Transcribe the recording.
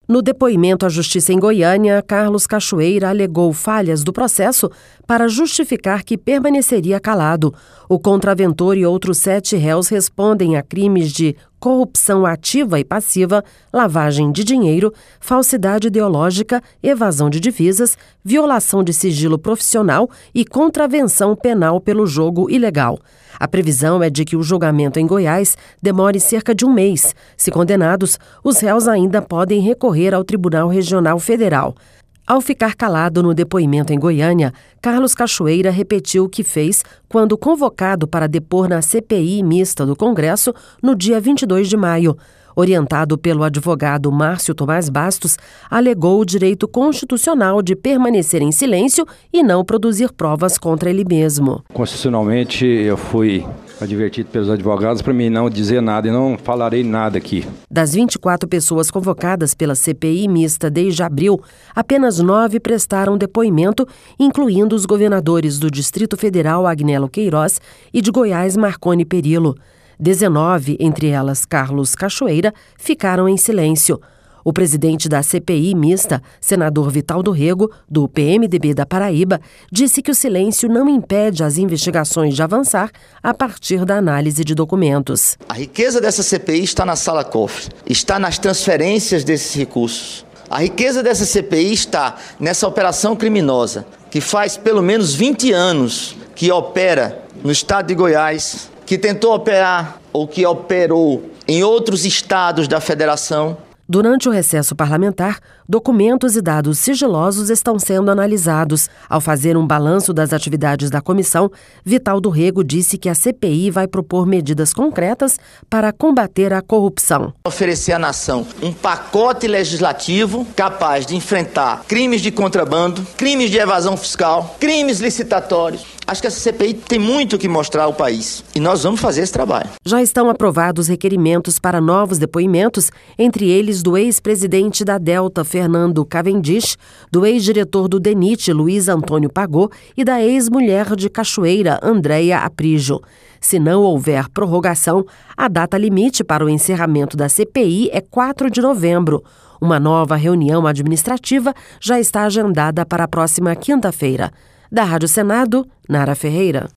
No depoimento à Justiça em Goiânia, Carlos Cachoeira alegou falhas do processo para justificar que permaneceria calado. O contraventor e outros 7 réus respondem a crimes de corrupção ativa e passiva, lavagem de dinheiro, falsidade ideológica, evasão de divisas, violação de sigilo profissional e contravenção penal pelo jogo ilegal. A previsão é de que o julgamento em Goiás demore cerca de um mês. Se condenados, os réus ainda podem recorrer ao Tribunal Regional Federal. Ao ficar calado no depoimento em Goiânia, Carlos Cachoeira repetiu o que fez quando convocado para depor na CPI mista do Congresso no dia 22 de maio. Orientado pelo advogado Márcio Tomás Bastos, alegou o direito constitucional de permanecer em silêncio e não produzir provas contra ele mesmo. Constitucionalmente, eu fui advertido pelos advogados para mim não dizer nada e não falarei nada aqui. Das 24 pessoas convocadas pela CPI mista desde abril, apenas 9 prestaram depoimento, incluindo os governadores do Distrito Federal Agnello Queiroz e de Goiás Marconi Perillo. 19, entre elas Carlos Cachoeira, ficaram em silêncio. O presidente da CPI mista, senador Vital do Rego, do PMDB da Paraíba, disse que o silêncio não impede as investigações de avançar a partir da análise de documentos. A riqueza dessa CPI está na sala cofre, está nas transferências desses recursos. A riqueza dessa CPI está nessa operação criminosa, que faz pelo menos 20 anos que opera no estado de Goiás, que tentou operar ou que operou em outros estados da federação. Durante o recesso parlamentar, documentos e dados sigilosos estão sendo analisados. Ao fazer um balanço das atividades da comissão, Vital do Rego disse que a CPI vai propor medidas concretas para combater a corrupção. Oferecer à nação um pacote legislativo capaz de enfrentar crimes de contrabando, crimes de evasão fiscal, crimes licitatórios. Acho que essa CPI tem muito o que mostrar ao país e nós vamos fazer esse trabalho. Já estão aprovados requerimentos para novos depoimentos, entre eles do ex-presidente da Delta, Fernando Cavendish, do ex-diretor do DENIT, Luiz Antônio Pagô, e da ex-mulher de Cachoeira, Andréia Aprijo. Se não houver prorrogação, a data limite para o encerramento da CPI é 4 de novembro. Uma nova reunião administrativa já está agendada para a próxima quinta-feira. Da Rádio Senado, Nara Ferreira.